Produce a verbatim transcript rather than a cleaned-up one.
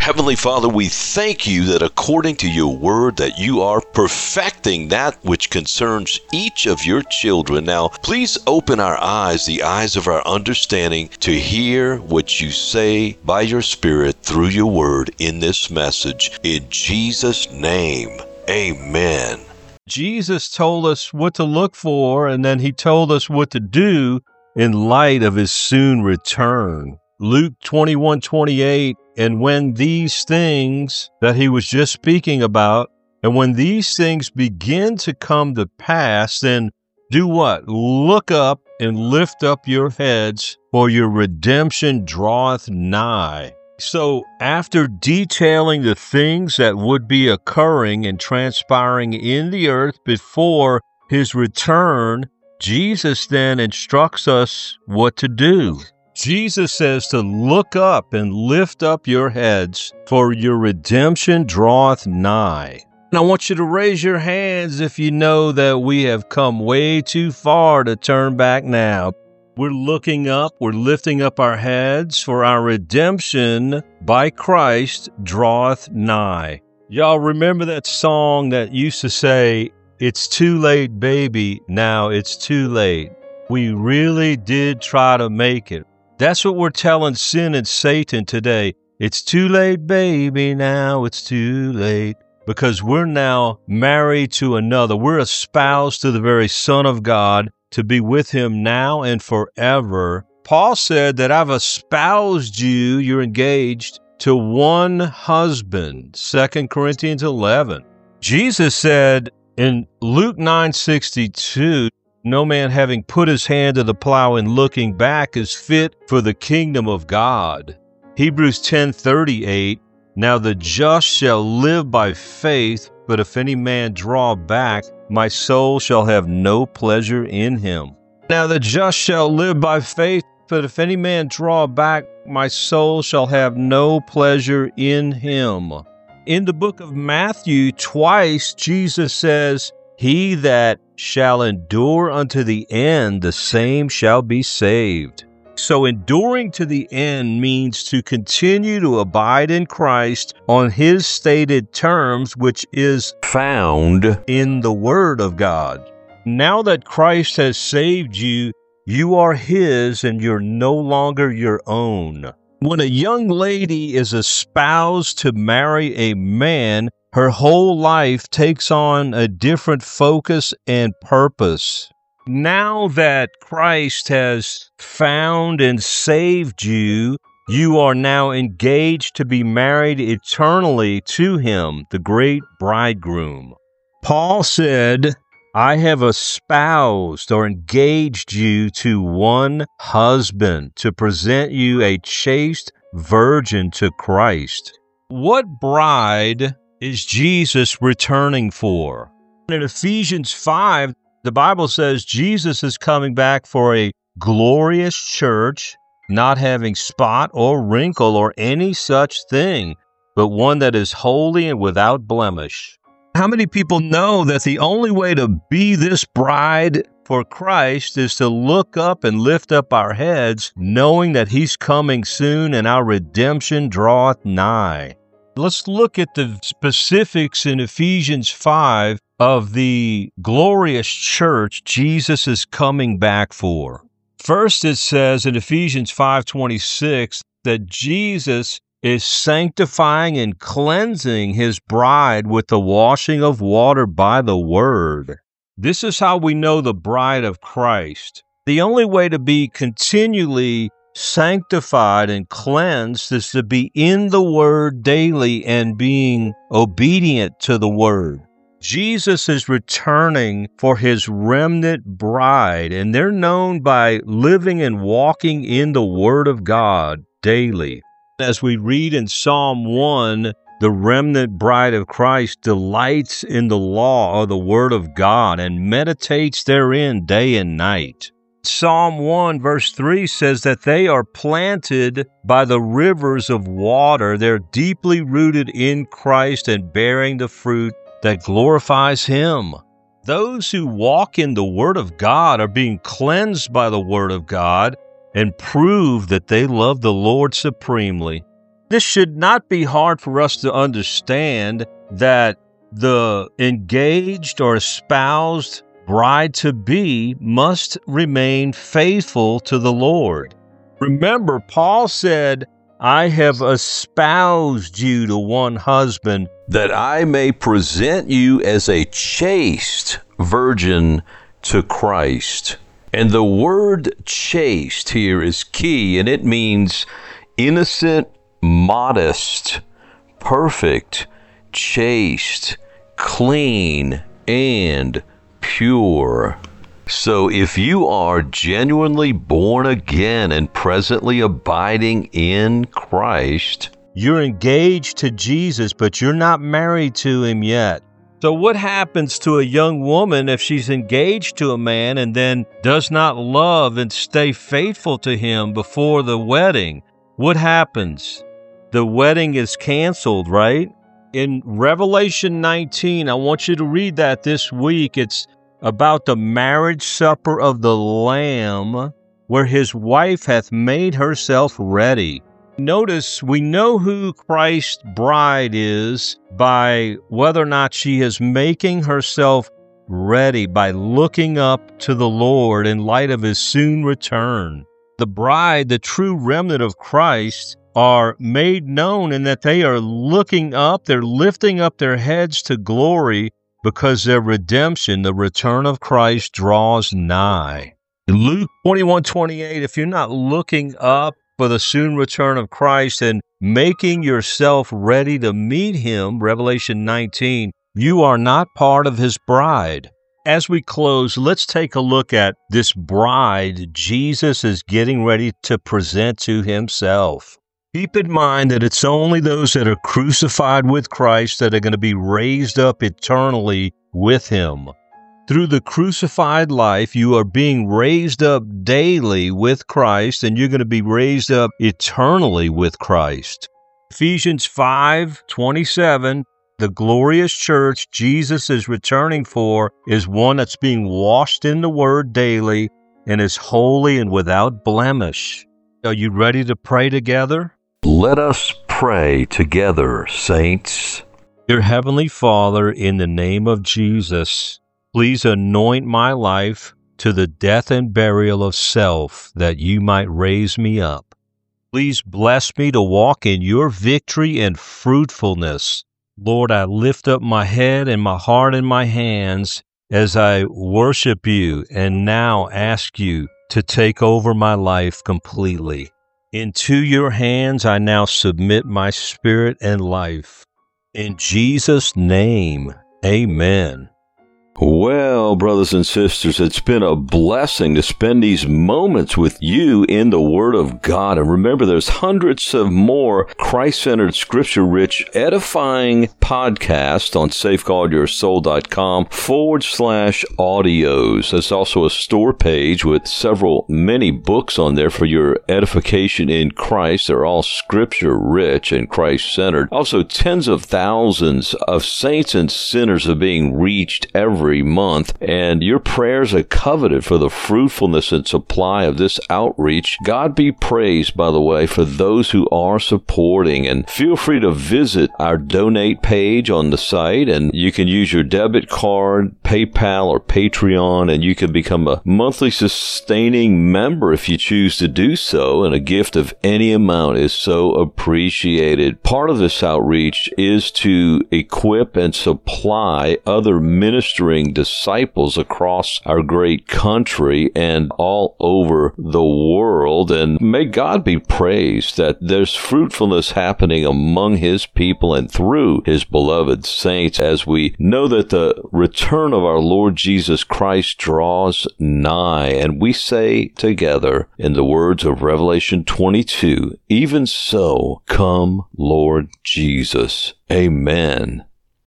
Heavenly Father, we thank you that according to your word that you are perfecting that which concerns each of your children. Now, please open our eyes, the eyes of our understanding, to hear what you say by your Spirit through your word in this message. In Jesus' name, amen. Jesus told us what to look for, and then he told us what to do in light of his soon return. Luke twenty-one twenty-eight, and when these things that he was just speaking about, and when these things begin to come to pass, then do what? Look up and lift up your heads, for your redemption draweth nigh. So after detailing the things that would be occurring and transpiring in the earth before his return, Jesus then instructs us what to do. Jesus says to look up and lift up your heads, for your redemption draweth nigh. And I want you to raise your hands if you know that we have come way too far to turn back now. We're looking up, we're lifting up our heads, for our redemption by Christ draweth nigh. Y'all remember that song that used to say, "It's too late, baby, now it's too late." We really did try to make it. That's what we're telling sin and Satan today. It's too late, baby, now it's too late. Because we're now married to another. We're espoused to the very Son of God to be with him now and forever. Paul said that I've espoused you, you're engaged, to one husband, Second Corinthians eleven. Jesus said in Luke nine sixty-two, no man having put his hand to the plow and looking back is fit for the kingdom of God. Hebrews ten thirty-eight, now the just shall live by faith, but if any man draw back, my soul shall have no pleasure in him. Now the just shall live by faith, but if any man draw back, my soul shall have no pleasure in him. In the book of Matthew, twice Jesus says, he that shall endure unto the end, the same shall be saved. So enduring to the end means to continue to abide in Christ on his stated terms, which is found in the Word of God. Now that Christ has saved you, you are his and you're no longer your own. When a young lady is espoused to marry a man, her whole life takes on a different focus and purpose. Now that Christ has found and saved you, you are now engaged to be married eternally to him, the great bridegroom. Paul said, I have espoused or engaged you to one husband to present you a chaste virgin to Christ. What bride is Jesus returning for? In Ephesians five, the Bible says Jesus is coming back for a glorious church, not having spot or wrinkle or any such thing, but one that is holy and without blemish. How many people know that the only way to be this bride for Christ is to look up and lift up our heads, knowing that he's coming soon and our redemption draweth nigh? Let's look at the specifics in Ephesians five of the glorious church Jesus is coming back for. First, it says in Ephesians five twenty-six that Jesus is sanctifying and cleansing his bride with the washing of water by the word. This is how we know the bride of Christ. The only way to be continually sanctified and cleansed is to be in the word daily and being obedient to the word. Jesus is returning for his remnant bride, and they're known by living and walking in the word of God daily. As we read in Psalm one, the remnant bride of Christ delights in the law or the word of God and meditates therein day and night. Psalm one verse three says that they are planted by the rivers of water. They're deeply rooted in Christ and bearing the fruit that glorifies him. Those who walk in the word of God are being cleansed by the word of God and prove that they love the Lord supremely. This should not be hard for us to understand that the engaged or espoused bride-to-be must remain faithful to the Lord. Remember, Paul said, I have espoused you to one husband, that I may present you as a chaste virgin to Christ. And the word chaste here is key, and it means innocent, modest, perfect, chaste, clean, and pure. So if you are genuinely born again and presently abiding in Christ, you're engaged to Jesus, but you're not married to him yet. So what happens to a young woman if she's engaged to a man and then does not love and stay faithful to him before the wedding? What happens? The wedding is canceled, right? In Revelation nineteen, I want you to read that this week. It's about the marriage supper of the Lamb, where his wife hath made herself ready. Notice, we know who Christ's bride is by whether or not she is making herself ready, by looking up to the Lord in light of his soon return. The bride, the true remnant of Christ, are made known in that they are looking up, they're lifting up their heads to glory because their redemption, the return of Christ, draws nigh. Luke twenty-one twenty-eight, if you're not looking up for the soon return of Christ and making yourself ready to meet him, Revelation nineteen, you are not part of his bride. As we close, let's take a look at this bride Jesus is getting ready to present to himself. Keep in mind that it's only those that are crucified with Christ that are going to be raised up eternally with him. Through the crucified life, you are being raised up daily with Christ, and you're going to be raised up eternally with Christ. Ephesians five twenty-seven, the glorious church Jesus is returning for is one that's being washed in the Word daily and is holy and without blemish. Are you ready to pray together? Let us pray together, saints. Dear Heavenly Father, in the name of Jesus, please anoint my life to the death and burial of self, that you might raise me up. Please bless me to walk in your victory and fruitfulness. Lord, I lift up my head and my heart and my hands as I worship you and now ask you to take over my life completely. Into your hands I now submit my spirit and life. In Jesus' name, amen. Well, brothers and sisters, it's been a blessing to spend these moments with you in the Word of God. And remember, there's hundreds of more Christ-centered, scripture-rich, edifying podcasts on safeguardyoursoul.com forward slash audios. There's also a store page with several, many books on there for your edification in Christ. They're all scripture-rich and Christ-centered. Also, tens of thousands of saints and sinners are being reached every Every month, and your prayers are coveted for the fruitfulness and supply of this outreach. God be praised, by the way, for those who are supporting, and feel free to visit our donate page on the site, and you can use your debit card, PayPal, or Patreon, and you can become a monthly sustaining member if you choose to do so, and a gift of any amount is so appreciated. Part of this outreach is to equip and supply other ministering disciples across our great country and all over the world. And may God be praised that there's fruitfulness happening among his people and through his beloved saints, as we know that the return of our Lord Jesus Christ draws nigh. And we say together in the words of Revelation twenty-two, even so, come, Lord Jesus. Amen.